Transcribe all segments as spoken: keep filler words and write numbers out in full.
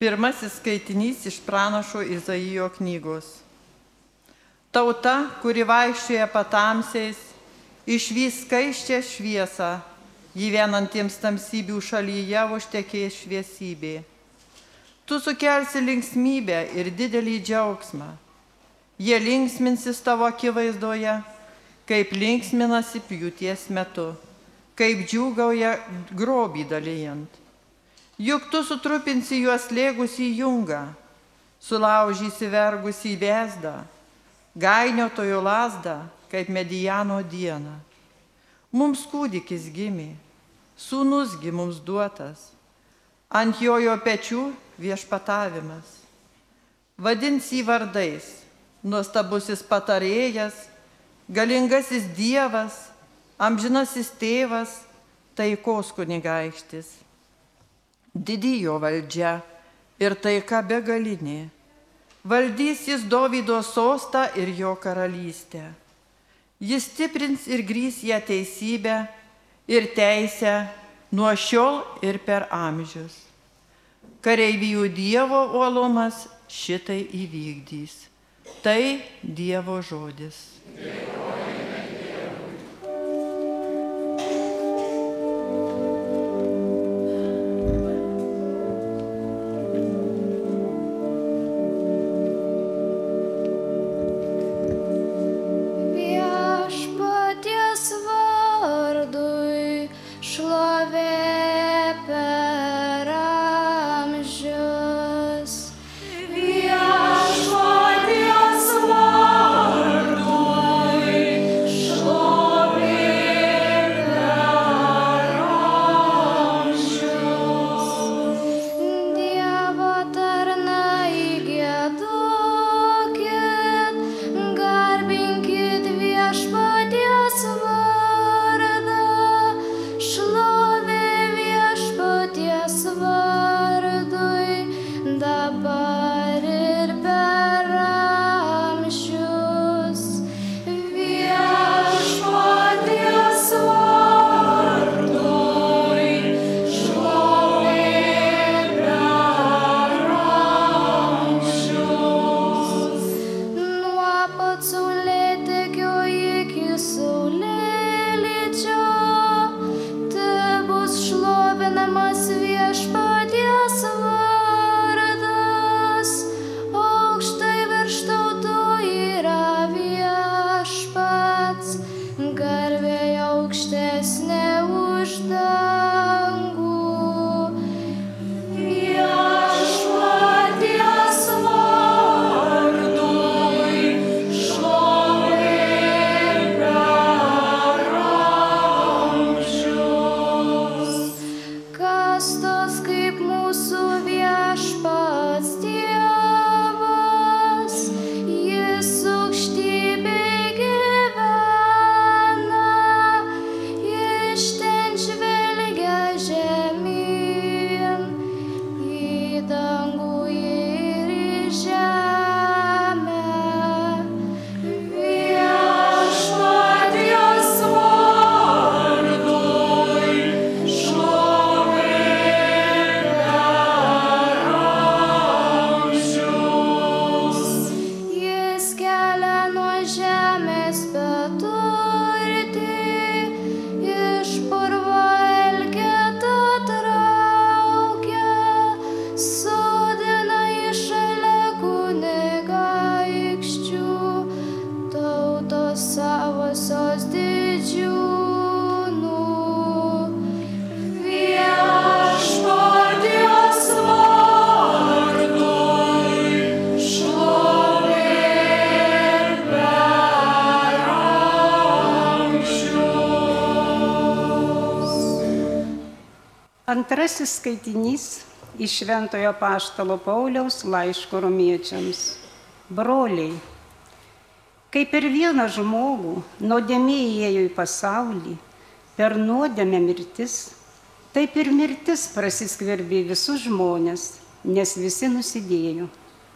Pirmasis skaitinys iš pranašo Izaijo knygos. Tauta, kuri vaikščioja patamsiais, išvys skaisčią šviesą, gyvenantiems tamsybių šalyje užtekės šviesybė. Tu sukelsi linksmybę ir didelį džiaugsmą. Jie linksminsis tavo akivaizdoje, kaip linksminasi pjūties metu, kaip džiūgauja grobį dalijant. Juk tu sutrupinsi juos lėgusį jungą, sulaužysi vergusį vesdą, gainiotojo lazdą, kaip Medijano dieną. Mums kūdikis gimė, sūnusgi mums duotas, ant jojo pečių viešpatavimas. Vadins jį vardais, nuostabusis patarėjas, galingasis Dievas, amžinasis tėvas, taikos kunigaikštis. Didi jo valdžia ir taika begalinė. Valdys jis Dovydo sostą ir jo karalystę. Jis stiprins ir grįs ją teisybę ir teisę nuo šiol ir per amžius. Kareivijų Dievo uolumas šitai įvykdys. Tai Dievo žodis. Antrasis skaitinys iš Šventojo Apaštalo Pauliaus laiško romiečiams. Broliai, kaip per vieną žmogų nuodėmė įėjo į pasaulį, per nuodėmę mirtis, taip ir mirtis prasiskverbė visus žmonės, nes visi nusidėjo.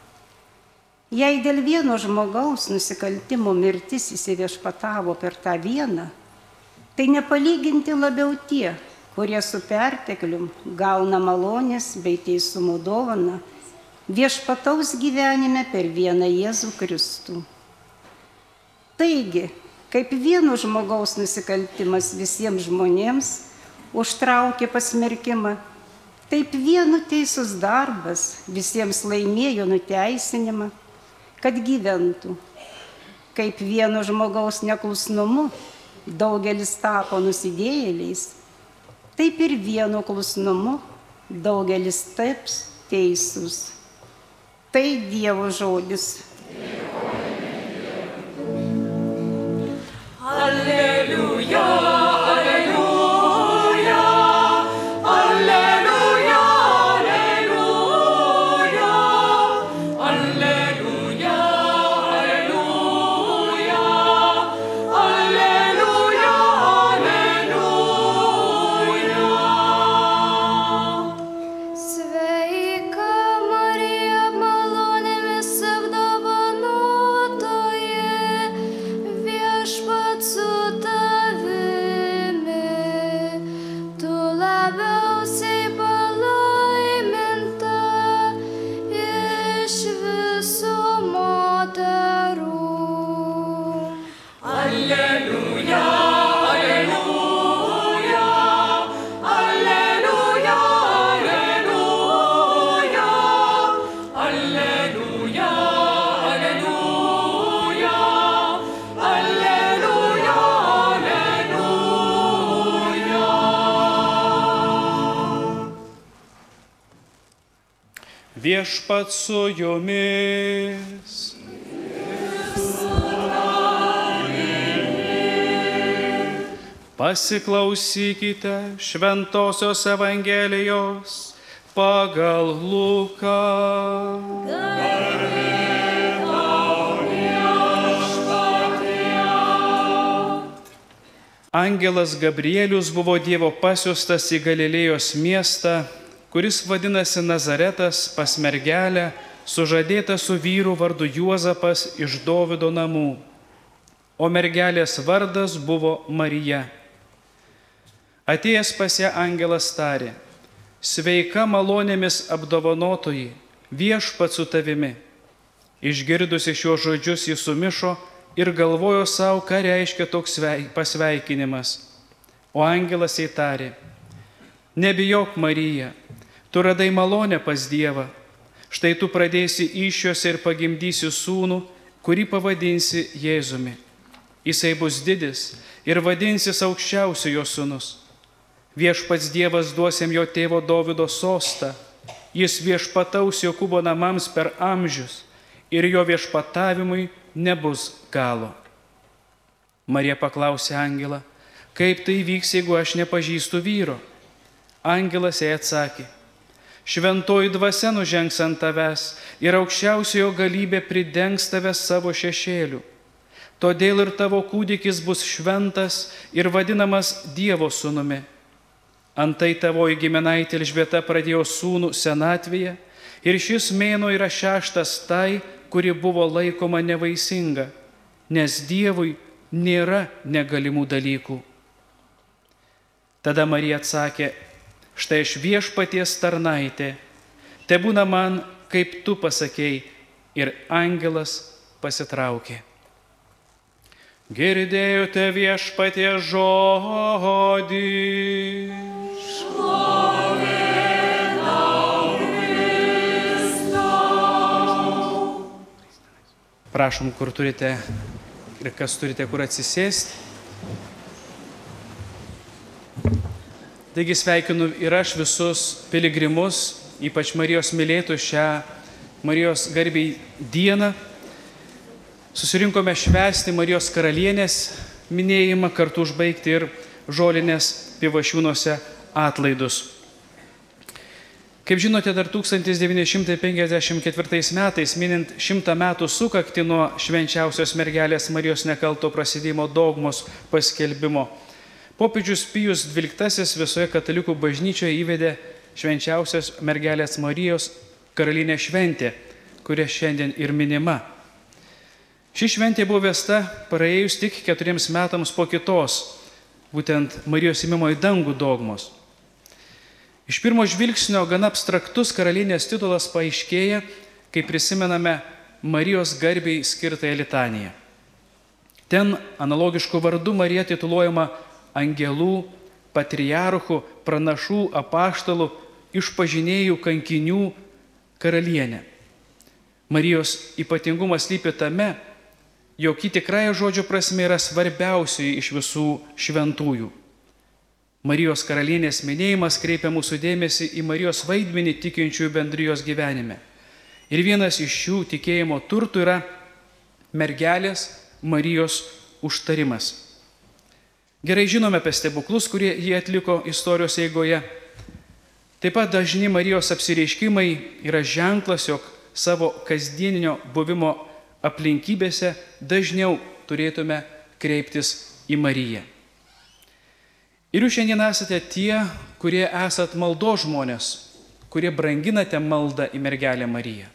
Jei dėl vieno žmogaus nusikaltimo mirtis įsiviešpatavo per tą vieną, tai nepalyginti labiau tie, kurie su perteklium gauna malonės bei teisumo dovaną viešpataus gyvenime per vieną Jėzų Kristų. Taigi, kaip vieno žmogaus nusikaltimas visiems žmonėms užtraukė pasmerkimą, taip vienu teisus darbas visiems laimėjo nuteisinimą, kad gyventų. Kaip vieno žmogaus neklusnumu daugelis tapo nusidėjėliais, taip ir vieno klusnumu daugelis taps teisūs. Tai Dievo žodis. Alleluja. Viešpats su jumis. Pasiklausykite Šventosios Evangelijos pagal Luką. Angelas Gabrielius buvo Dievo pasiųstas į Galilėjos miestą, kuris vadinasi Nazaretas, pas mergelę, sužadėta su vyru vardu Juozapas iš Dovydo namų. O mergelės vardas buvo Marija. Atėjęs pas ją angelas tarė: Sveika malonėmis apdovanotoji, viešpats su tavimi. Išgirdusi šiuos žodžius, jis sumišo ir galvojo savo, ką reiškia toks pasveikinimas. O angelas jai tarė: Nebijok, Marija, tu radai malonę pas Dievą. Štai tu pradėsi įsčiose ir pagimdysi sūnų, kurį pavadinsi Jėzumi. Jisai bus didis ir vadinsis aukščiausiojo sūnus. Viešpats Dievas duos jam jo tėvo Dovydo sostą. Jis viešpataus Jokūbo namams per amžius ir jo viešpatavimui nebus galo. Marija paklausė angelą: Kaip tai vyks, jeigu aš nepažįstu vyro? Angelas jai atsakė: Šventoji dvasia nužengs ant tavęs ir aukščiausiojo galybė pridengs tave savo šešėliu. Todėl ir tavo kūdikis bus šventas ir vadinamas Dievo sūnumi. Antai tavoji giminaitė Elžbieta pradėjo sūnų senatvėje ir šis mėnuo yra šeštas tai, kuri buvo laikoma nevaisinga, nes Dievui nėra negalimų dalykų. Tada Marija atsakė: Štai aš viešpaties tarnaitė, tebūna man, kaip tu pasakei, ir angelas pasitraukė. Girdėjote viešpaties žodį. Prašom, kur turite ir kas turite, kur atsisėsti. Taigi sveikinu ir aš visus piligrimus, ypač Marijos mylėtus šią Marijos garbiai dieną. Susirinkome švęsti Marijos karalienės minėjimą, kartu užbaigti ir žolinės Pivašiūnuose atlaidus. Kaip žinote, dar tūkstantis devyni šimtai penkiasdešimt ketvirtais metais, minint šimtą metų sukaktį nuo švenčiausios mergelės Marijos nekalto prasidėjimo dogmos paskelbimo, popiežius Pijus dvyliktasis visoje katalikų bažnyčioje įvedė švenčiausios mergelės Marijos karalienė šventė, kuria šiandien ir minima. Ši šventė buvo vesta praėjus tik keturiems metams po kitos, būtent Marijos ėmimo į dangų dogmos. Iš pirmo žvilgsnio gana abstraktus karalienės titulas paaiškėja, kai prisimename Marijos garbei skirtąją litaniją. Ten analogišku vardu Marija tituluojama angelų, patriarchų, pranašų, apaštalų, išpažinėjų, kankinių karalienė. Marijos ypatingumas slypi tame, jog ji tikrąja žodžio prasme yra svarbiausioji iš visų šventųjų. Marijos karalienės minėjimas kreipia mūsų dėmesį į Marijos vaidmenį tikinčiųjų bendrijos gyvenime. Ir vienas iš šių tikėjimo turtų yra mergelės Marijos užtarimas. Gerai žinome apie stebuklus, kurie jie atliko istorijos eigoje. Taip pat dažni Marijos apsireiškimai yra ženklas, jog savo kasdieninio buvimo aplinkybėse dažniau turėtume kreiptis į Mariją. Ir jūs šiandien esate tie, kurie esat maldos žmonės, kurie branginate maldą į mergelę Mariją.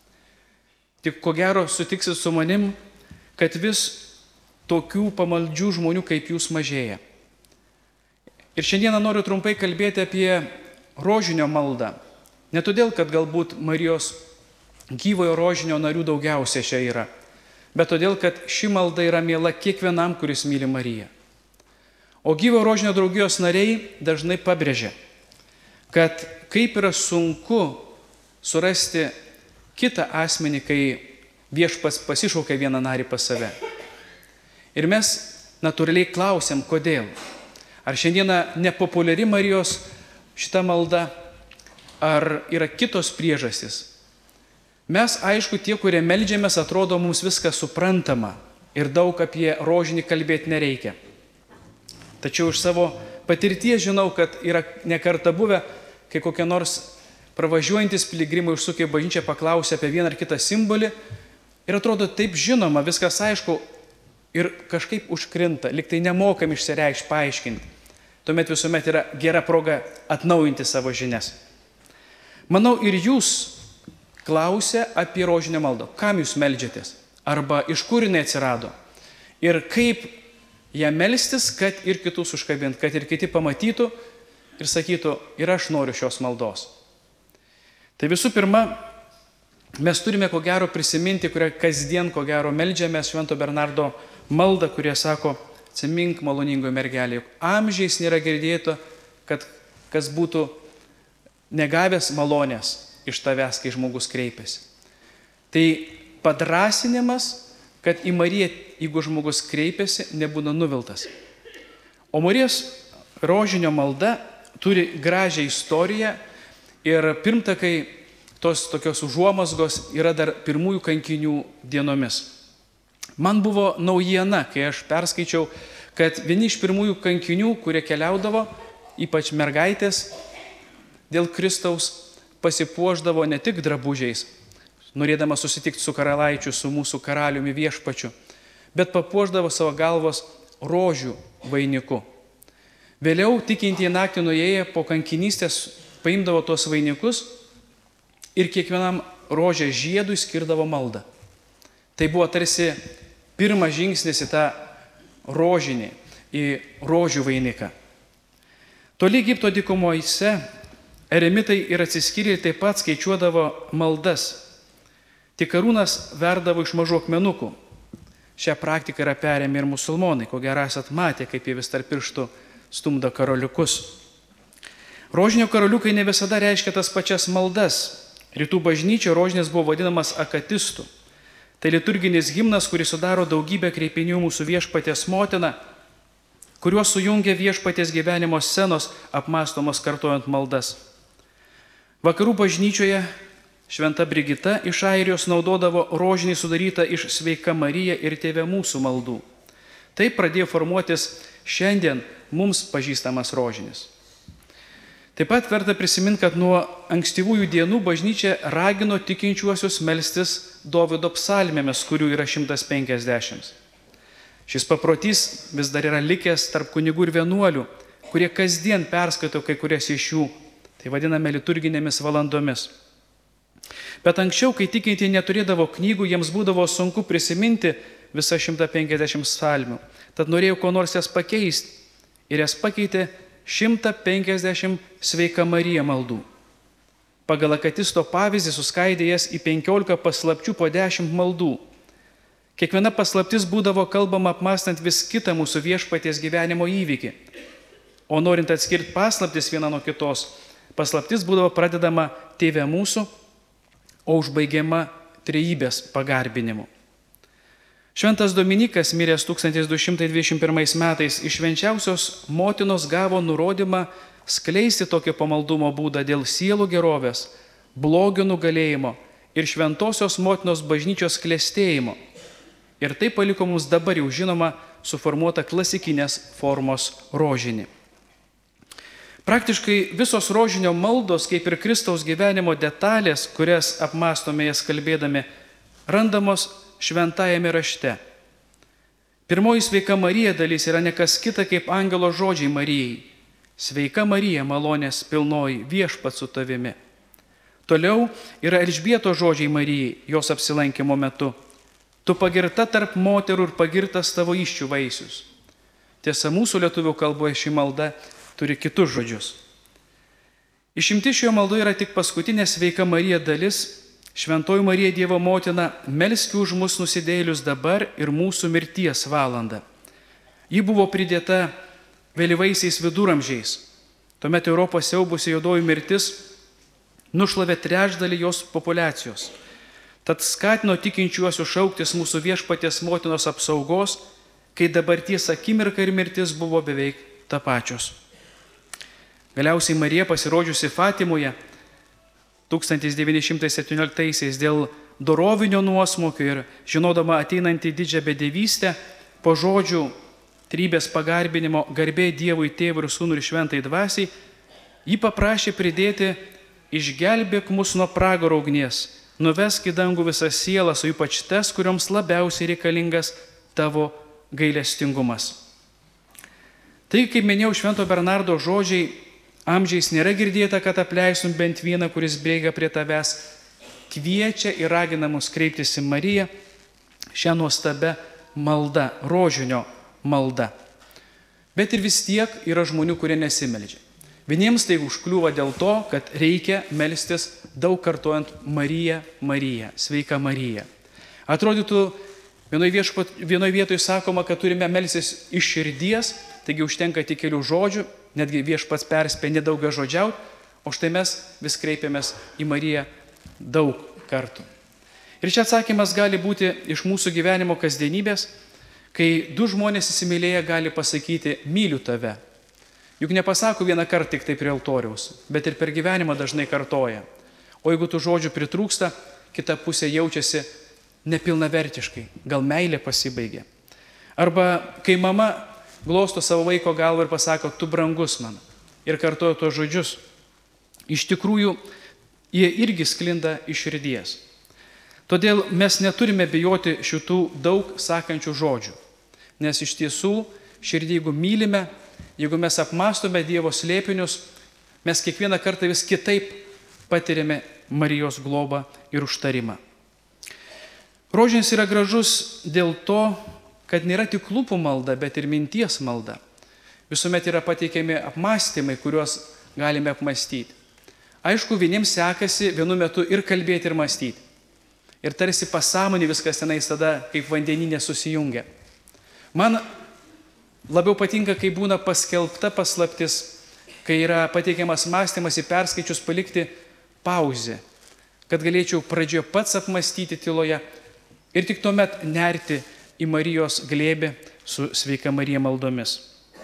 Tik ko gero sutiksit su manim, kad vis tokių pamaldžių žmonių kaip jūs mažėja. Ir šiandieną noriu trumpai kalbėti apie rožinio maldą. Ne todėl, kad galbūt Marijos gyvojo rožinio narių daugiausia čia yra, bet todėl, kad ši malda yra miela kiekvienam, kuris myli Mariją. O gyvojo rožinio draugijos nariai dažnai pabrėžia, kad kaip yra sunku surasti kitą asmenį, kai viešpats pasišaukia vieną narį pas save. Ir mes natūraliai klausiam, kodėl. Ar šiandieną nepopuliari Marijos šita malda, ar yra kitos priežastys. Mes, aišku, tie, kurie meldžiamės, atrodo mums viskas suprantama ir daug apie rožinį kalbėti nereikia. Tačiau iš savo patirties žinau, kad yra nekarta buvę, kai kokie nors pravažiuojantis piligrimai užsukę į bažnyčią paklausė apie vieną ar kitą simbolį ir atrodo taip žinoma, viskas aišku ir kažkaip užkrinta, lyg tai nemokam išsireikšti, paaiškinti. Tuomet visuomet yra gera proga atnaujinti savo žinias. Manau, ir jūs klausė apie rožinę maldą. Kam jūs meldžiatės? Arba iš kur jinai atsirado? Ir kaip ją melstis, kad ir kitus užkabint, kad ir kiti pamatytų ir sakytų, ir aš noriu šios maldos. Tai visų pirma, mes turime ko gero prisiminti, kurią kasdien ko gero meldžiame Švento Bernardo maldą, kurie sako, atsimink maloningoji mergelė, juk amžiais nėra girdėta, kad kas būtų negavęs malonės iš tavęs, kai žmogus kreipiasi. Tai padrasinimas, kad į Mariją, jeigu žmogus kreipiasi, nebūna nuviltas. O Marijos rožinio malda turi gražią istoriją ir pirmtakai tos tokios užuomazgos yra dar pirmųjų kankinių dienomis. Man buvo naujiena, kai aš perskaičiau, kad vieni iš pirmųjų kankinių, kurie keliaudavo, ypač mergaitės, dėl Kristaus pasipuošdavo ne tik drabužiais, norėdama susitikti su karalaičiu, su mūsų karaliumi viešpačiu, bet papuošdavo savo galvos rožių vainiku. Vėliau tikintieji naktį nuėję po kankinystės paimdavo tos vainikus ir kiekvienam rožės žiedui skirdavo maldą. Tai buvo tarsi pirmas žingsnis į tą rožinį, į rožių vainiką. Toli Egipto dykumoje eremitai ir atsiskyrėliai taip pat skaičiuodavo maldas. Tik karūnas verdavo iš mažų akmenukų. Šią praktiką yra perėmę ir musulmonai, ko gero esat matę, kaip jie vis tarp pirštų stumdo karoliukus. Rožinio karoliukai ne visada reiškia tas pačias maldas. Rytų bažnyčio rožinis buvo vadinamas akatistų. Tai liturginis himnas, kuris sudaro daugybę kreipinių mūsų viešpaties motina, kuriuos sujungia viešpaties gyvenimo scenos apmąstomos kartojant maldas. Vakarų bažnyčioje Šventa Brigita iš Airijos naudodavo rožinį sudarytą iš Sveika Marija ir Tėve mūsų maldų. Taip pradėjo formuotis šiandien mums pažįstamas rožinis. Taip pat verta prisiminti, kad nuo ankstyvųjų dienų bažnyčia ragino tikinčiuosius melstis Dovydo psalmėmis, kurių yra šimtas penkiasdešimt. Šis paprotys vis dar yra likęs tarp kunigų ir vienuolių, kurie kasdien perskaito kai kurias iš jų, tai vadiname liturginėmis valandomis. Bet anksčiau, kai tikintieji neturėdavo knygų, jiems būdavo sunku prisiminti visą šimtą penkiasdešimt psalmių. Tad norėjau ko nors jas pakeisti ir jas pakeitė šimtą penkiasdešimt Sveika Marija maldų. pagal akatisto pavyzdį suskaidė jas į penkiolika paslapčių po dešimt maldų. Kiekviena paslaptis būdavo kalbama apmąstant vis kitą mūsų viešpaties gyvenimo įvykį. O norint atskirti paslaptis vieną nuo kitos, paslaptis būdavo pradedama Tėve mūsų, o užbaigiama trejybės pagarbinimu. Šventas Dominikas, miręs tūkstantis du šimtai dvidešimt pirmais metais, iš švenčiausios motinos gavo nurodymą skleisti tokį pamaldumo būdą dėl sielų gerovės, blogio nugalėjimo ir šventosios motinos bažnyčios klestėjimo. Ir tai paliko mums dabar jau žinoma suformuota klasikinės formos rožinį. Praktiškai visos rožinio maldos, kaip ir Kristaus gyvenimo detalės, kurias apmąstome jas kalbėdami, randamos šventajame rašte. Pirmoji sveika Marija dalis yra nekas kita kaip angelo žodžiai Marijai. Sveika Marija, malonės pilnoji, viešpats su tavimi. Toliau yra Elžbietos žodžiai Marijai, jos apsilankimo metu. Tu pagirta tarp moterų ir pagirtas tavo įsčių vaisius. Tiesa, mūsų lietuvių kalboje ši malda turi kitus žodžius. Išimti šioje maldoje yra tik paskutinė sveika Marija dalis. Šventoji Marija Dievo motina, melski už mus nusidėjėlius dabar ir mūsų mirties valandą. Ji buvo pridėta vėlyvaisiais viduramžiais. Tuomet Europos siaubusi juodoji mirtis nušlavė trečdalį jos populiacijos. Tad skatino tikinčiuosius šauktis mūsų viešpaties motinos apsaugos, kai dabarties akimirka ir mirtis buvo beveik tapačios. Galiausiai Marija, pasirodžiusi Fatimoje tūkstantis devyni šimtai septynioliktaisiais dėl dorovinio nuosmukio ir žinodama ateinantį didžią bedevystę, po žodžių trybės pagarbinimo garbė Dievui Tėvui ir Sūnui ir Šventai Dvasiai, ji paprašė pridėti: išgelbėk mus nuo pragaro ugnies, nuvesk į dangų visas sielas, o ypač tas, kurioms labiausiai reikalingas tavo gailestingumas. Tai, kaip minėjau, Švento Bernardo žodžiai, amžiais nėra girdėta, kad apleistum bent vieną, kuris bėga prie tavęs, kviečia ir ragina mus kreiptis į Mariją šią nuostabę maldą, rožinio maldą. Bet ir vis tiek yra žmonių, kurie nesimeldžia. Vieniems tai užkliūva dėl to, kad reikia melstis daug kartojant Marija, Marija, sveika Marija. Atrodytų, vienoje viešpat, vienoj vietoje sakoma, kad turime melstis iš širdies, taigi užtenka tik kelių žodžių, netgi viešpats perspėja nedaugia žodžiauti, o štai mes vis kreipiamės į Mariją daug kartų. Ir čia atsakymas gali būti iš mūsų gyvenimo kasdienybės, kai du žmonės įsimylėję gali pasakyti: myliu tave. Juk nepasako vieną kartą tik tai prie altoriaus, bet ir per gyvenimą dažnai kartoja. O jeigu tų žodžių pritrūksta, kita pusė jaučiasi nepilnavertiškai, gal meilė pasibaigė. Arba kai mama glosto savo vaiko galvą ir pasako: tu brangus man, ir kartoja tos žodžius, iš tikrųjų jie irgi sklinda iš širdies. Todėl mes neturime bijoti šitų daug sakančių žodžių, nes iš tiesų širdį, jeigu mylime, jeigu mes apmąstome Dievo slėpinius, mes kiekvieną kartą vis kitaip patiriame Marijos globą ir užtarimą. Rožinis yra gražus dėl to, kad nėra tik lūpų malda, bet ir minties malda. Visuomet yra pateikiami apmąstymai, kuriuos galime apmąstyti. Aišku, vieniems sekasi vienu metu ir kalbėti, ir mąstyti. Ir tarsi pasąmonė viskas tenais tada kaip vandeninė susijungia. Man labiau patinka, kai būna paskelbta paslaptis, kai yra pateikiamas mąstymas, į perskaičius palikti pauzę, kad galėčiau pradžioje pats apmąstyti tyloje ir tik tuomet nerti į Marijos glėbį su sveika Marija maldomis.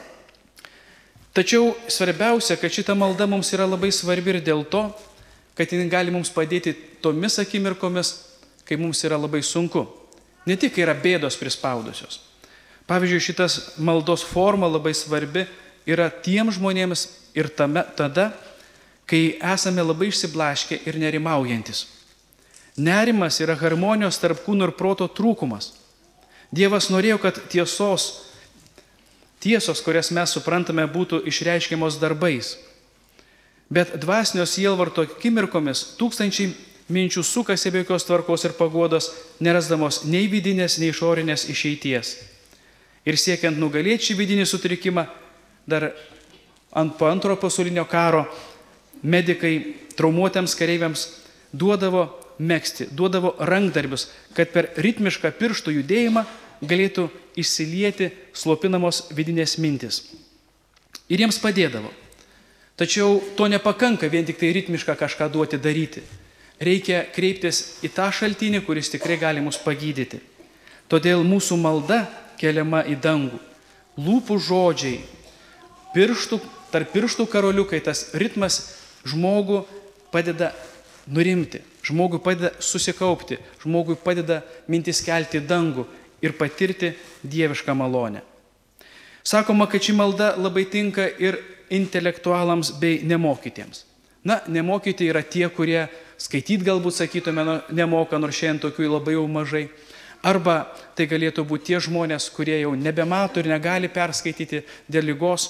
Tačiau svarbiausia, kad šita malda mums yra labai svarbi ir dėl to, kad ji gali mums padėti tomis akimirkomis, kai mums yra labai sunku. Ne tik, kai yra bėdos prispaudusios. Pavyzdžiui, šitas maldos forma labai svarbi yra tiem žmonėms ir tame, tada, kai esame labai išsiblaškę ir nerimaujantis. Nerimas yra harmonijos tarp kūno ir proto trūkumas. Dievas norėjo, kad tiesos, tiesos, kurias mes suprantame, būtų išreiškiamos darbais. Bet dvasinio sielvarto akimirkomis tūkstančiai minčių sukasi be jokios tvarkos ir paguodos, nerasdamos nei vidinės, nei išorinės išeities. Ir siekiant nugalėti šį vidinį sutrikimą, dar ant po antrojo pasaulinio karo medikai traumuotiems kareiviams duodavo megzti, duodavo rankdarbius, kad per ritmišką pirštų judėjimą galėtų išsilieti slopinamos vidinės mintis. Ir jiems padėdavo. Tačiau to nepakanka vien tik tai ritmišką kažką duoti daryti. Reikia kreiptis į tą šaltinį, kuris tikrai gali mus pagydyti. Todėl mūsų malda keliama į dangų. Lūpų žodžiai, pirštų, tarp pirštų karoliukai, tas ritmas žmogų padeda nurimti, žmogui padeda susikaupti, žmogui padeda mintis kelti dangų ir patirti dievišką malonę. Sakoma, kad ši malda labai tinka ir intelektualams bei nemokytiems. Na, nemokyti yra tie, kurie skaityti galbūt, sakytume, nemoka, nors šiandien tokių labai jau mažai. Arba tai galėtų būti tie žmonės, kurie jau nebemato ir negali perskaityti dėl ligos.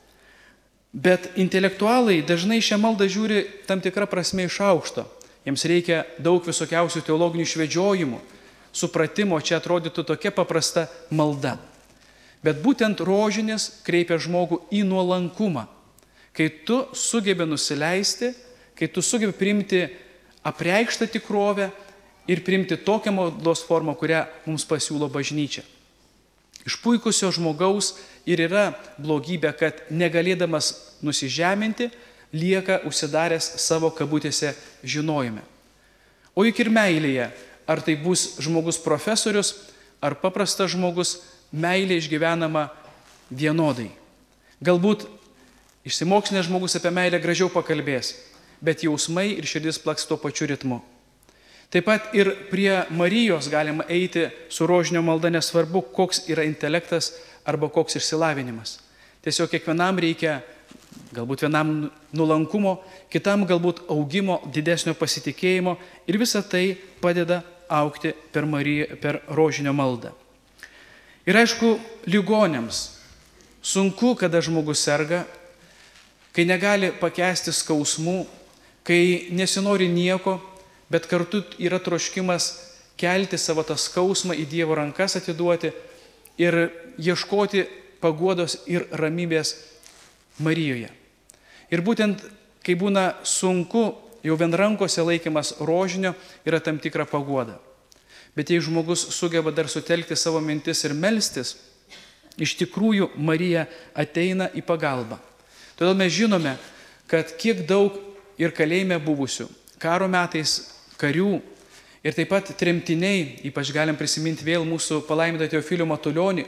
Bet intelektualai dažnai šią maldą žiūri tam tikrą prasme iš aukšto. Jiems reikia daug visokiausių teologinių švedžiojimų, supratimo, čia atrodytų tokia paprasta malda. Bet būtent rožinis kreipia žmogų į nuolankumą. Kai tu sugebi nusileisti, kai tu sugebi priimti apreikštą tikrovę ir priimti tokią maldos formą, kurią mums pasiūlo bažnyčia. Išpuikusio žmogaus ir yra blogybė, kad negalėdamas nusižeminti, lieka užsidaręs savo kabutėse žinojime. O juk ir meilėje, ar tai bus žmogus profesorius, ar paprastas žmogus, meilė išgyvenama vienodai. Galbūt išsimokslinęs žmogus apie meilę gražiau pakalbės, bet jausmai ir širdis plaks tuo pačiu ritmu. Taip pat ir prie Marijos galima eiti su rožinio malda, nesvarbu, koks yra intelektas arba koks išsilavinimas. Tiesiog kiekvienam reikia, galbūt vienam nuolankumo, kitam galbūt augimo, didesnio pasitikėjimo ir visa tai padeda augti per, Mariją, per rožinio maldą. Ir aišku, ligonėms sunku, kada žmogus serga, kai negali pakęsti skausmų, kai nesinori nieko, bet kartu yra troškimas kelti savo tą skausmą į Dievo rankas atiduoti ir ieškoti paguodos ir ramybės Marijoje. Ir būtent, kai būna sunku, jau vien rankose laikymas rožinio yra tam tikra paguoda. Bet jei žmogus sugeba dar sutelkti savo mintis ir melstis, iš tikrųjų Marija ateina į pagalbą. Todėl mes žinome, kad kiek daug ir kalėjime buvusių, karo metais karių ir taip pat tremtiniai, ypač galim prisiminti vėl mūsų palaimintą Teofilių Matulionį,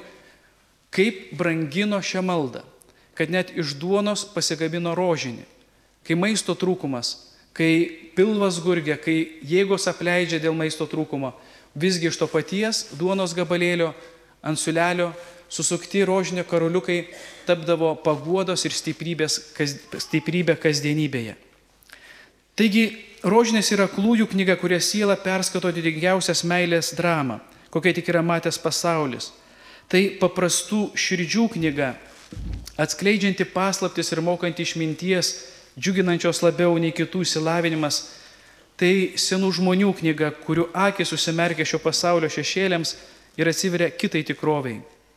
kaip brangino šią maldą, kad net iš duonos pasigabino rožinį, kai maisto trūkumas, kai pilvas gurgia, kai jėgos apleidžia dėl maisto trūkumo, visgi iš to paties duonos gabalėlio ant siūlelio susukti rožinio karoliukai tapdavo paguodos ir stiprybės, kas, stiprybė kasdienybėje. Taigi, rožinis yra Klųjų knyga, kuria siela perskato didingiausias meilės dramą, kokia tik yra matęs pasaulis. Tai paprastų širdžių knyga, atskleidžianti paslaptis ir mokanti išminties, džiuginančios labiau nei kitų išsilavinimas. Tai senų žmonių knyga, kurių akys užsimerkia šio pasaulio šešėliams ir atsiveria kitai tikroviai.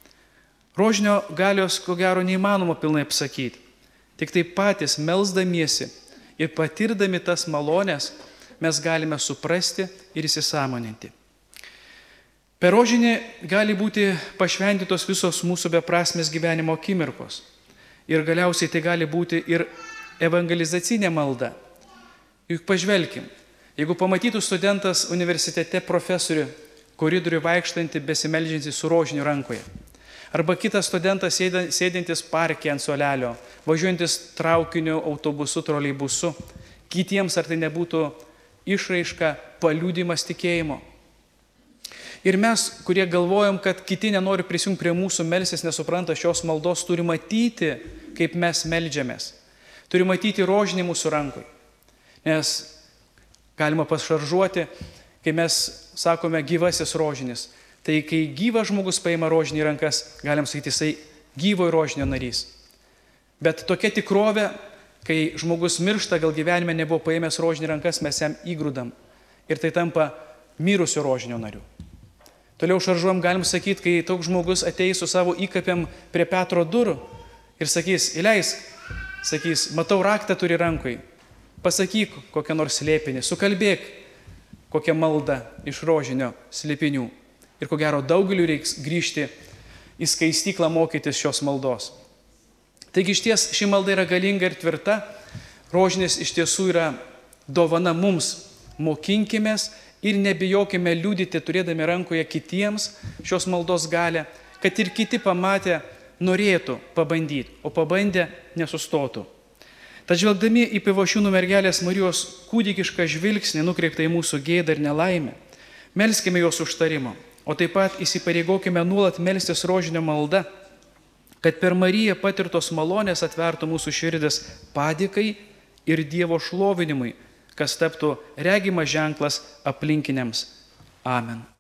Rožinio galios, ko gero, neįmanoma pilnai apsakyti. Tik tai patys melsdamiesi ir patirdami tas malonės mes galime suprasti ir įsisąmoninti. Per rožinį gali būti pašventytos visos mūsų beprasmės gyvenimo akimirkos. Ir galiausiai tai gali būti ir evangelizacinė malda. Juk pažvelkim, jeigu pamatytų studentas universitete profesorių koridorių vaikštantį besimeldžiantį su rožiniu rankoje, arba kitas studentas sėdintis parke ant suolelio, važiuojantis traukiniu, autobusu, troleibusu, kitiems ar tai nebūtų išraiška, paliudimas tikėjimo. Ir mes, kurie galvojam, kad kiti nenori prisijungti prie mūsų melsis, nesupranta šios maldos, turi matyti, kaip mes meldžiamės. Turi matyti rožinį mūsų rankoje. Nes galima pašaržuoti, kai mes sakome gyvasis rožinis. Tai kai gyvas žmogus paima rožinį rankas, galim sakyti, jisai gyvo rožinio narys. Bet tokia tikrovė, kai žmogus miršta, gal gyvenime nebuvo paėmęs rožinį rankas, mes jam įgrūdam. Ir tai tampa mirusio rožinio nariu. Toliau šaržuojam, galim sakyti, kai toks žmogus ateis su savo įkapiam prie Petro durų ir sakys, įleisk, sakys, matau raktą turi rankoj, pasakyk kokią nors slėpinį, sukalbėk kokią maldą iš rožinio slėpinių. Ir ko gero daugeliu reiks grįžti į skaistyklą mokytis šios maldos. Taigi iš ties ši malda yra galinga ir tvirta, rožinis iš tiesų yra dovana mums. Mokinkimės ir nebijokime liudyti, turėdami rankoje kitiems šios maldos galę, kad ir kiti pamatę norėtų pabandyti, o pabandę nesustotų. Tad žvelgdami į Pivašiūnų mergelės Marijos kūdikišką žvilgsnį nukreiptą į mūsų gėdą ir nelaimę, melskime jos užtarimo, o taip pat įsipareigokime nuolat melstis rožinio malda, kad per Mariją patirtos malonės atvertų mūsų širdis padėkai ir Dievo šlovinimui, kas taptų regimas ženklas aplinkiniams. Amen.